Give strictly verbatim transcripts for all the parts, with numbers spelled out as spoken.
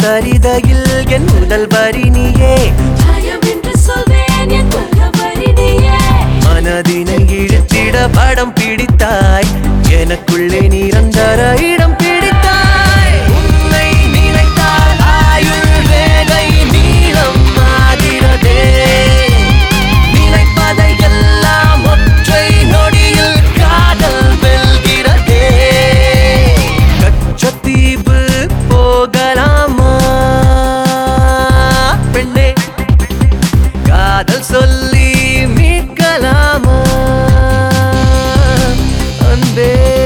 சரிதையில் என் முதல் வரி நீயே மனதினை இழுத்திட படம் பிடித்தாய் எனக்குள்ளே நிரந்தர இடம் பிடித்தாய் உன்னை நினைத்தால் ஆயுள் வேலை நீளம் ஆகிறதே நினைப்பதை எல்லாம் ஒற்றை நொடியில் காதல் வெல்கிறதே கச்சத்தீவு போகலாமா பெண்ணே காதல் சொல்லி மீட்கலாமா அன்பே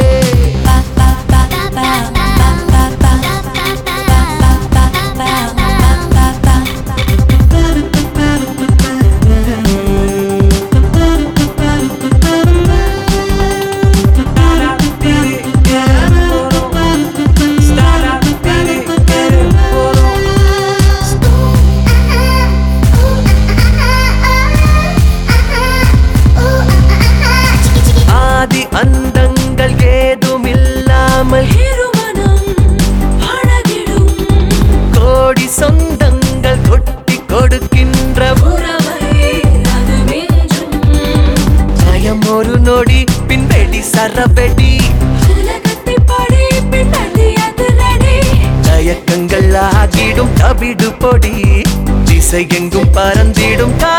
அந்தங்கள் ஏதுமில்லாமல் கோடி சொந்தங்கள் கொட்டி கொடுக்கின்ற ஜயம் ஒரு நொடி பின்வெடி சரவெடி தயக்கங்கள் ஆகிடும் தவிடு பொடி திசை எங்கும் பறந்திடும்